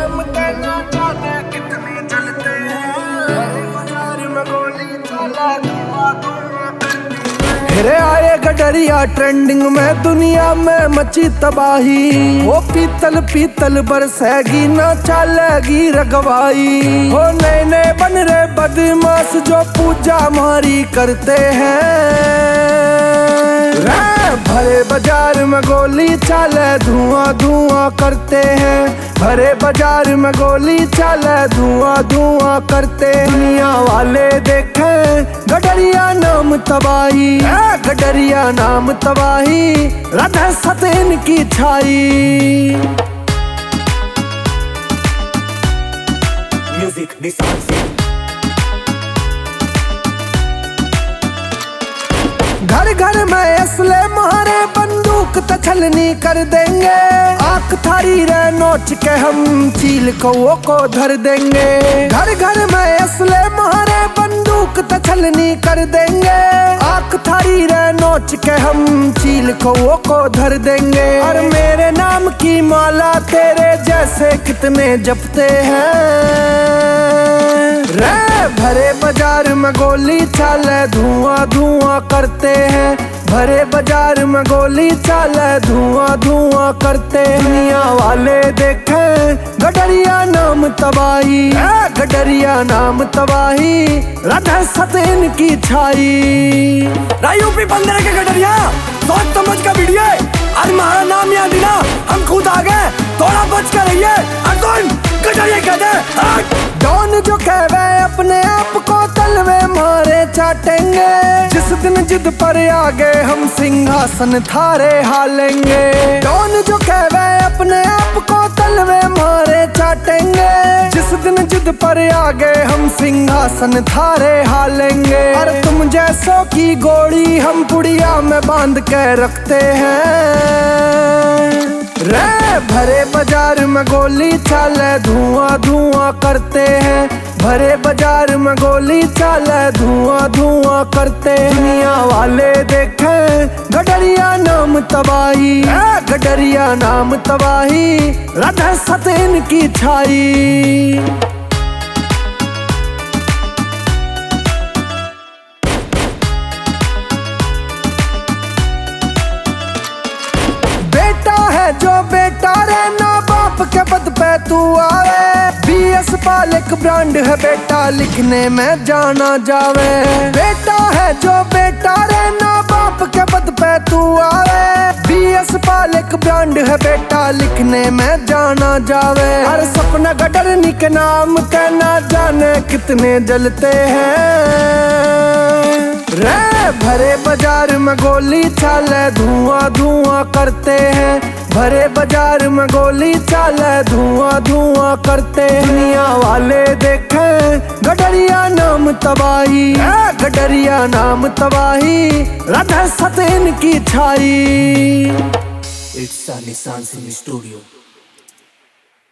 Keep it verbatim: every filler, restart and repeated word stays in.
नाम कहना जाने कितने जलते हैं, बाजार में गोली चला धुआं धुआं करती है। फिर आए गडरिया ट्रेंडिंग में, दुनिया में मची तबाही। वो पीतल पीतल बरसेगी ना चलेगी रगवाई। वो नए नए बन रहे बदमाश जो पूजा हमारी करते हैं। भरे बाजार में गोली चले धुआं धुआं करते हैं। भरे बाजार में गोली चले धुआं धुआं करते। दुनिया वाले देखे गडरिया नाम तबाही, गडरिया नाम तबाही, राधा सतेन की छाई। म्यूजिक निशान से घर घर में असले मारे बंदूक तछलनी कर देंगे। आंख थारी रे नोच के हम चील कौओं को धर देंगे। घर घर में असले मारे बंदूक तछलनी कर देंगे। आंख थारी रे नोच के हम चील कौओं को धर देंगे। और मेरे नाम की माला तेरे जैसे कितने जपते हैं। रे भरे बाजार में गोली चले धुआं धुआं करते हैं। भरे बाजार में गोली चले धुआं धुआं करते। दुनिया वाले देखे गडरिया नाम तबाही, गडरिया नाम तबाही, राधा सतेन की छाई। यूपी पंद्रह के गडरिया सोच समझ का वीडियो, आज हमारा नाम याद दिला हम खुद आ गए, थोड़ा बच कर रहिए। कौन गडरिया कहते हैं? डॉन जो कहवे अपने आप को तलवे मारे चाटेंगे। जिस दिन जिद पर आगे हम सिंहासन थारे हालेंगे। डॉन जो कहवे अपने आप को तलवे मारे चाटेंगे। जिस दिन जिद पर आगे हम सिंहासन थारे हालेंगे। और तुम जैसों की गोली हम पुड़िया में बांध के रखते हैं। रे भरे बाजार में गोली चले धुआं धुआं करते हैं। भरे बाजार में गोली चले धुआं धुआं करते। दुनिया वाले देखे गडरिया नाम तबाही, गडरिया नाम तबाही, राधा सतेन की छाई। बेटा है जो बेटा रे ना बाप के पद पे तू आवे। बी एस पाल एक ब्रांड है बेटा लिखने में जाना जावे। बेटा है जो बेटा रे ना बाप के पद पे तू आवे। बी एस पाल एक ब्रांड है बेटा लिखने में जाना जावे। हर सपना गडरनी के नाम के ना जाने कितने जलते हैं। रे भरे बाजार में गोली चले धुआं धुआं करते हैं। भरे बाजार में गोली चले धुआं धुआं करते। दुनिया वाले देखे गडरिया नाम तबाही, गडरिया नाम तबाही, राधा सतेन की छाई। इट्स निशान सिंह स्टूडियो।